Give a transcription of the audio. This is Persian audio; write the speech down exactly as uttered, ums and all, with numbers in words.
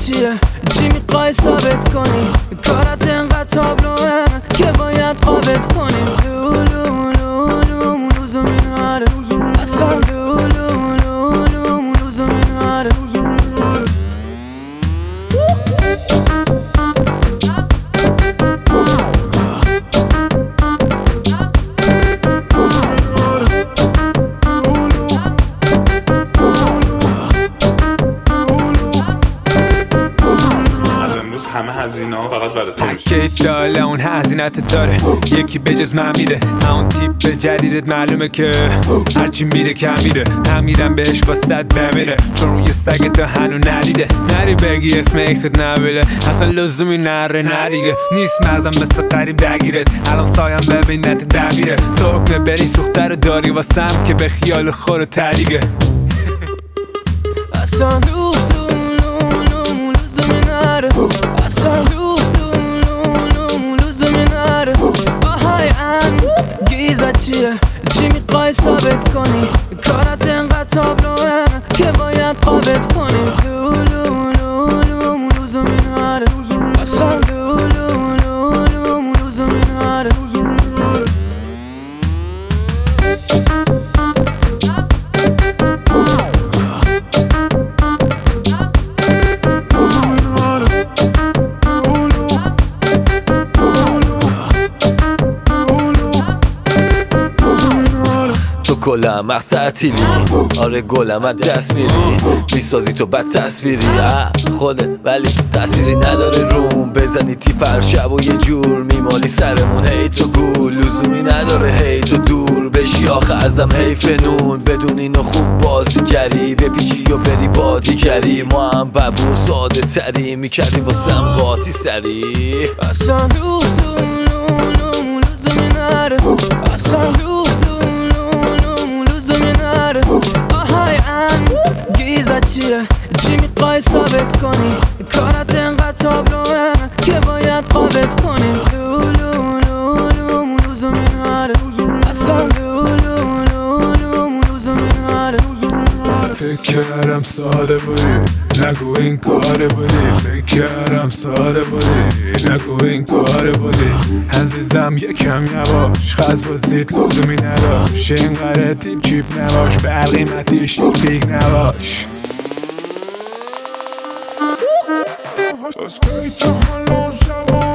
چیه؟ چی میخوای ثابت کنی؟ کارت انقدر تابلوه که باید قابت کنی. لولو لولو لوزو میناره اصلا لولو لولو لوزو میناره. همه هزینه ها فقط برای تو میشه. پکیج داله اون هزینت داره، یکی بجز من میده. همون تیپ جدیدت معلومه که هرچی میره کم میره. هم میدم بهش با صد بمیره چون روی سگت هنو ندیده. نری بگی اسم اکست نبیله اصلا لزومی نره ندیگه. نیست مزم مثل قریب درگیرت الان سایم ببینت دبیره. تو حکمه بری سوخته رو داری واسم که به خیال خور تریگه. اصلا لولو لولو لوزو میناره اصلا لولو لولو لوزو میناره. آهای انگیزت چیه؟ چی میخوای ثابت کنی؟ کارت انقدر تابلوه که باید قابت کنی. لولو لولو لوزو میناره اصلا لولو لولو لوزو میناره. تو کلم مقصدیلی آره گلم از دست میری میسازی تو بد تصویری خوده ولی تأثیری نداره روم بزنی تیپ هر شب و یه جور میمالی سرمون. هی تو گول لزومی نداره هی تو دور بشی آخه ازم حیف نون بدون اینو خوب بازی کردی بپیچی و بری بادی کردی. ما هم ببو ساده تری میکردی واسم قاطی سری. اصلا لولو لولو لوزو میناره اصلا لولو لولو لوزو میناره. آهای انگیزت چیه؟ چی میخوای ثابت کنی؟ کارت انقدر تابلوه که باید قابت کنی. لولو لولو لوزو میناره اصلا لولو لولو لوزو میناره. فکر کردم ساده بودی نگو این کار بودی. فکر کردم ساده بودی نگو این کار بودی. عزیزم یکم یواش خز بازید لزومی نداشت. اینقدر تیپ چیپ نباش بر قیمتیش بیگ نباش. از کی تا حالا شبا